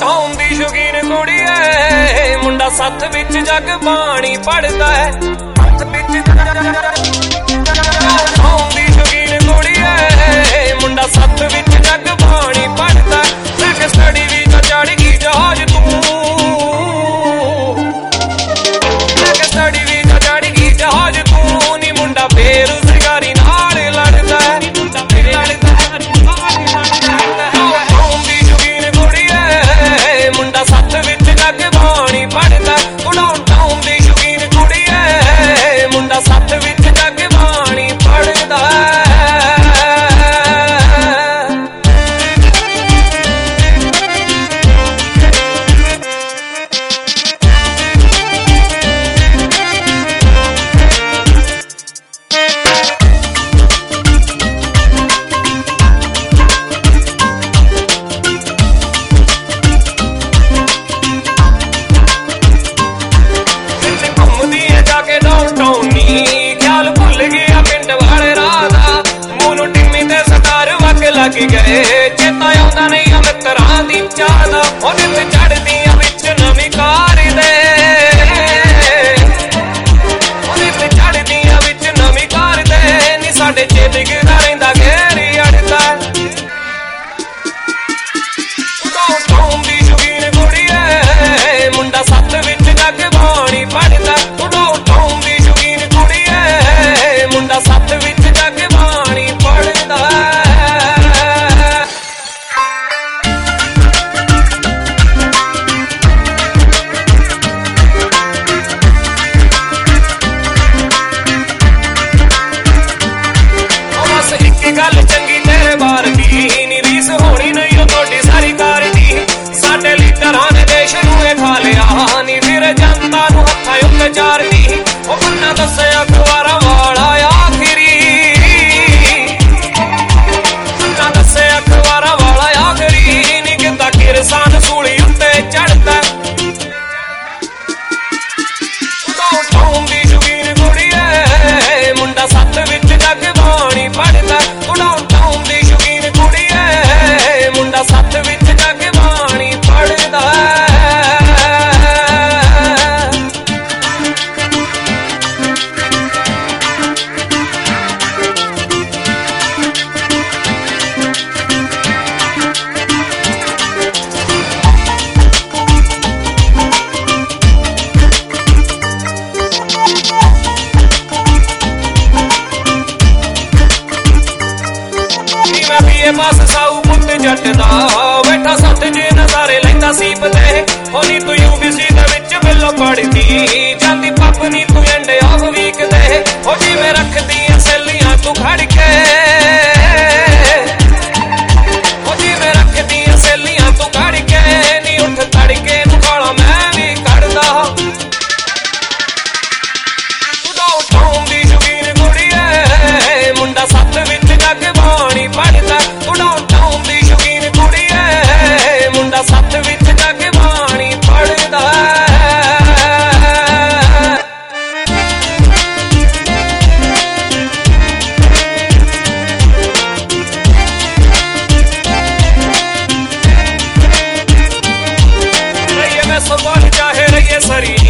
Tom ਦੀ ਸ਼ੌਕੀਨ ਕੁੜੀ ਐ ਮੁੰਡਾ ਸੱਥ ਵਿੱਚ ਜੱਗ ਬਾਣੀ ਪੜਦਾ ਹੈ ਟੌਮ ਦੀ ਸ਼ੌਕੀਨ ਕੁੜੀ ਐ ਮੁੰਡਾ ਸੱਥ ਵਿੱਚ ਜੱਗ ਬਾਣੀ ਪੜਦਾ ਲੈ ਕੇ ਸਟੱਡੀ ਵੀ ਤਾਂ ਚੜ ਗਈ ਜਹਾਜ਼ ਤੂੰ ਲੈ ਕੇ ਸਟੱਡੀ ਵੀ ਤਾਂ ਚੜ ਗਈ ਜਹਾਜ਼ ਤੂੰ ਨੀ ਮੁੰਡਾ ਬੇਰੁਜ਼ਗਾਰੀ ਨਾਲ ਲੜਦਾ ਹੈ ਮੁੰਡਾ ਸੱਥ ਵਿੱਚ ਜੱਗ ਬਾਣੀ ਪੜਦਾ ਟੌਮ ਦੀ ਸ਼ੌਕੀਨ ਕੁੜੀ ਐ ਮੁੰਡਾ ਸੱਥ ਵਿੱਚ ਜੱਗ ਬਾਣੀ ਪੜਦਾ ਲੱਗ ਗਏ ਚੇਤਾ ਆਉਂਦਾ ਨਹੀਂ ਆ ਮਿੱਤਰਾਂ ਦੀ ਚਾਹ ਦਾ ਉਹਦੇ ਤੇ ਚੜਦੀਆਂ ਵਿੱਚ ਨਵੀਂ ਕਾਰ ਦੇ ਉਹਦੇ ਤੇ ਚੜਦੀਆਂ ਵਿੱਚ ਨਵੀਂ ਕਾਰ ਦੇ ਨੀ ਸਾਡੇ ਚੇ ਡਿੱਗਦਾ ਰਹਿੰਦਾ ਘੇਰੀ ਅੜਦਾ ਟੌਮ ਦੀ ਸ਼ੌਕੀਨ ਕੁੜੀ ਐ ਮੁੰਡਾ ਸੱਥ ਵਿੱਚ ਜੱਗ ਬਾਣੀ ਪੜਦਾ ਟੌਮ ਦੀ ਸ਼ੌਕੀਨ ਕੁੜੀ ਐ ਮੁੰਡਾ ਸੱਥ ਵਿੱਚ ਜੱਗ ਬਾਣੀ ਪੜਦਾ ਗੱਲ ਚੰਗੀ ਤੇਰੇ ਬਾਰ ਦੀ ਨੀ ਰੀਸ ਹੋਣੀ ਨਹੀਂ ਉਹ ਤੁਹਾਡੀ ਸਾਰੀ ਕਾਰ ਦੀ ਸਾਡੇ ਲੀਡਰਾਂ ਨੇ ਦੇਸ਼ ਨੂੰ ਇਹ ਖਾ ਲਿਆ ਨੀ ਵੀਰ ਜਨਤਾ ਨੂੰ ਹੱਥਾਂ ਉੱਤੇ ਚਾਰਦੀ ਉਹ ਬੰਨਾ ਦੱਸਿਆ ਅਖਬਾਰਾਂ ਵਾਲਾ ਆਖਰੀ ਬੰਨਾ ਦੱਸਿਆ ਅਖਬਾਰਾਂ ਵਾਲਾ ਆਖਰੀ ਨੀ ਕਿੱਦਾਂ ਕਿਰਸਾਨ ਸੂਲੀ ਉੱਤੇ ਚੜਦਾ ਟੌਮ ਦੀ ਸ਼ੌਕੀਨ ਕੁੜੀ ਐ ਮੁੰਡਾ ਸੱਥ ਵਿੱਚ ਜੱਗ ਬਾਣੀ ਪੜਦਾ ਟੌਮ ਦੀ ਸ਼ੌਕੀਨ ਕੁੜੀ ਐ ਮੁੰਡਾ ਸੱਥ ਵਿੱਚ ਜੱਗ ਬਾਣੀ ਪੜਦਾ ਬਸ ਸਾਊ ਪੁੱਤ ਜੱਟ ਦਾ ਬੈਠਾ ਸੱਤ ਜੇ ਨਜ਼ਾਰੇ ਲੈਂਦਾ ਸੀਪ ਤੇ ਹੋਣੀ ਤੂੰ UBC ਦੇ ਵਿੱਚ ਬਿੱਲੋ ਪੜਦੀ ਜਾਂਦੀ ਪੱਪ ਨੀ ਤੂੰ ਐਂਡ ਆਫ ਵੀਕ ਦੇ ਹੋ ਜਿਵੇਂ ਰੱਖਦੀਆਂ ਸੈਲੀਆਂ ਤੂੰ ਖੜ ਕੇ ਹੋ ਜਿਵੇਂ ਰੱਖਦੀਆਂ ਸੈਲੀਆਂ ਤੂੰ ਖੜ ਕੇ ਨੀ ਉੱਠ ਤੜਕੇ ਨੂੰ ਗਾਲਾਂ ਮੈਂ ਵੀ ਕੱਢਦਾ ਟੌਮ ਦੀ ਸ਼ੌਕੀਨ ਕੁੜੀ ਐ ਮੁੰਡਾ ਸੱਥ ਵਿੱਚ ਜੱਗ ਬਾਣੀ ਪੜਦਾ ਟੌਮ ਦੀ ਸ਼ੌਕੀਨ ਕੁੜੀ ਐ ਮੁੰਡਾ ਸੱਥ ਵਿੱਚ ਜੱਗ ਬਾਣੀ ਪੜਦਾ रहिए मैं सवाल चाहे रहिए सरी